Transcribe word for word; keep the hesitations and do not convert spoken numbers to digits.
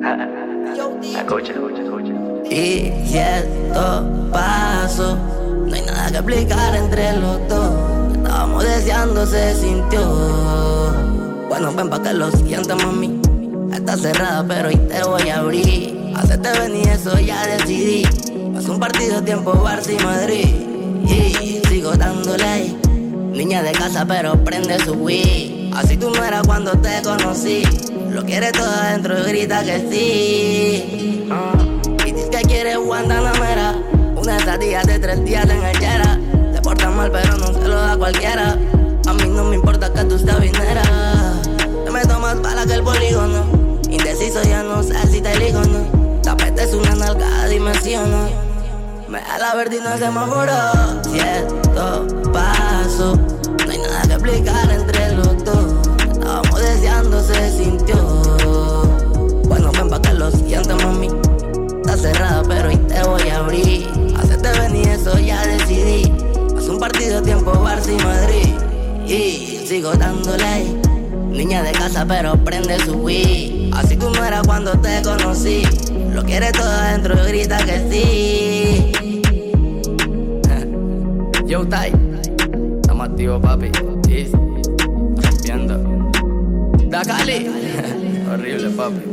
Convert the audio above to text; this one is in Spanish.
Escucha, escucha, escucha. Y si esto pasó, no hay nada que explicar entre los dos. Estábamos deseando, se sintió. Bueno, ven pa' que lo sientas, mami. Está cerrada, pero hoy te voy a abrir. Hacerte venir, eso ya decidí. Hace un partido, tiempo, Barça y Madrid. Y sigo dándole ahí. Niña de casa, pero prende su Wii. Así tú no eras cuando te conocí. Lo quiere todo adentro y grita que sí. uh. Y dice que quiere Guantanamera. Una estadía de tres días en el Yera. Te portas mal, pero no se lo da cualquiera. A mí no me importa que tú seas vinera. Te meto más bala que el polígono. Indeciso, ya no sé si te ligo, no. Tapete es una nalgada, dimensión, no. Me da la verde y no es semáforo. Si esto pasó, no hay nada que explicar entre los dos. Estábamos deseando, se sintió. Bueno, ven pa' que lo sientas, mami. Está cerrada, pero hoy te voy a abrir. Hacerte venir, eso ya decidí. Hace un partido, tiempo, Barça y Madrid. Y sigo dándole ahí. Niña de casa, pero prende su Wii. Así tú no eras cuando te conocí. Lo quiere todo adentro y grita que sí. Yo, Tai, estamos activos, papi. Easy. Rompiendo. Da Cali. Horrible, papi.